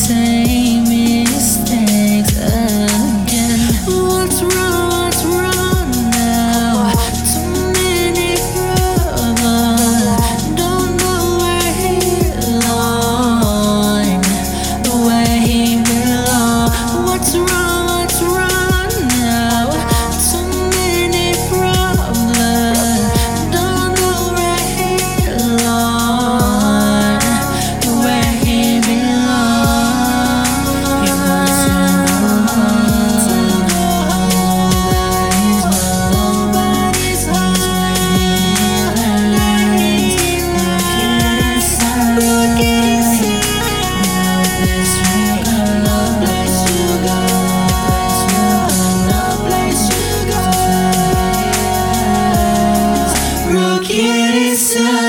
same mistakes again. What's wrong now? Too many problems. Don't know where he belong, where he belong. What's wrong now? Too many problems. Don't know where he belong, where he belong. He wants to go home. Nobody's home. Look at his eyes. No place to go. No place to go. Look at his eyes.